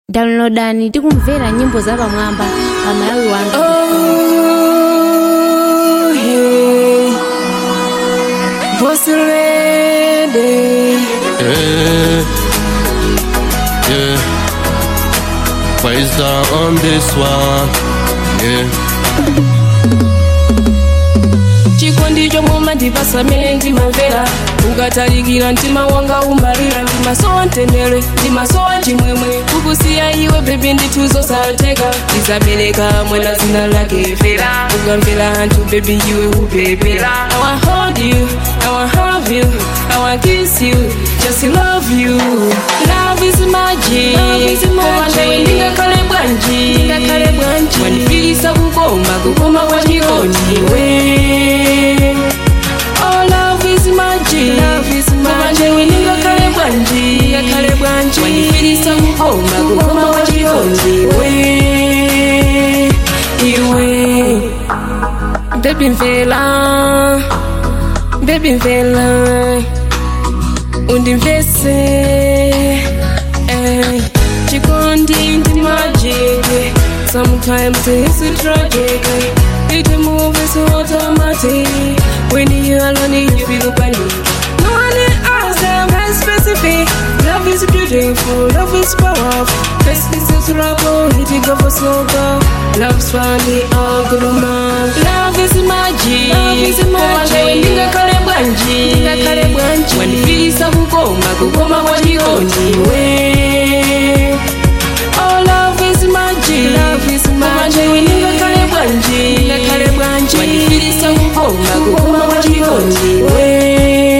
Downloadani tikumvera nyimbo za pamwamba pa Malawi wanga. Oh, hey. Boss ready. Yeah. Praise down on this one. Yeah. Chikondi chomoma ndipasa mene ndimamvera ukatalikira mtima wanga umalira ndimasowa ntendere ndimasowa chimwemwe kukusiya iwe baby ndituzosateka ndizabereka mwana zina lake fera ukamvera anthu baby iwe upepera I wanna hold you, I wanna have you, I wanna kiss you, just love you. Love is magic, komanda ndingakhale bwanji wanifilisa kukoma kwa chikondi iwe. Oh, love is magic, komanda ndingakhale bwanji wanifilisa kukoma kwa chikondi iwe. Baby mvela undimvese chikondi ndi magic. Sometimes it's tragic, it moves so automatic. When you're alone you feel panic. No one else very specific. Love is beautiful, love is powerful. Best is trouble, it go for so good. Love's funny, all good man. Love is magic, ndingakhale bwanji wanifilisa kukoma kwa chikondi iwe. Oh, love is magic, ndingakhale bwanji wanifilisa kukoma kwa chikondi iwe.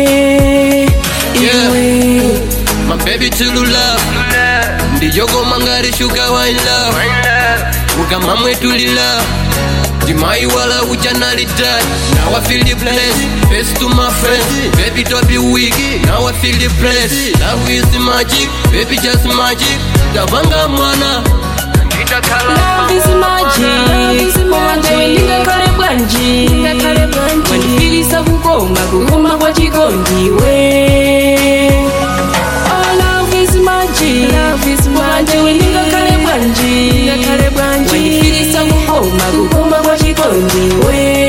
My baby true love ndiyogoma ngati sugar wine love ukama mwetulila ndimai wala uchanalidad. Now I feel the place, best to my friends. Baby don't be weak, now I feel the place. Love is magic, baby just magic. Davanga mwana Love is magic, komanda ndingakhale bwanji wanifilisa kukoma kwa chikondi iwe. Oh, love is magic, komanda ndingakhale bwanji wanifilisa kukoma kwa chikondi iwe.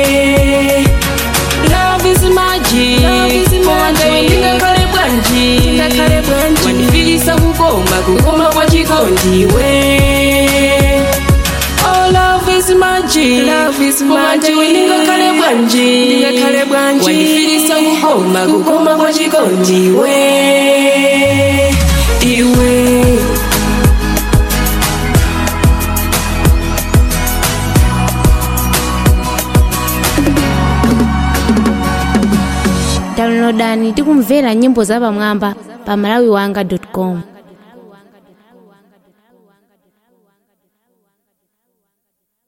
Love is magic, komanda ndingakhale bwanji wanifilisa kukoma kwa chikondi iwe. Oh, love is magic, komanda ndingakhale bwanji wanifilisa kukoma kwa chikondi iwe. Downloadani tikumvera nyimbo za pamwamba pa malawiwanga.com.